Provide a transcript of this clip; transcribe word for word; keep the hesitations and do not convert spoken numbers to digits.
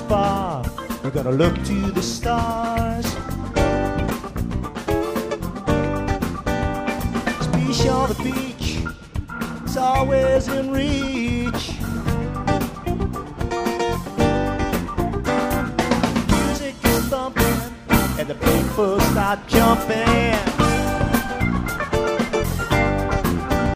bar. We're gonna look to the stars. Beach on the beach, it's always in reach. Music is thumping and the people start jumping.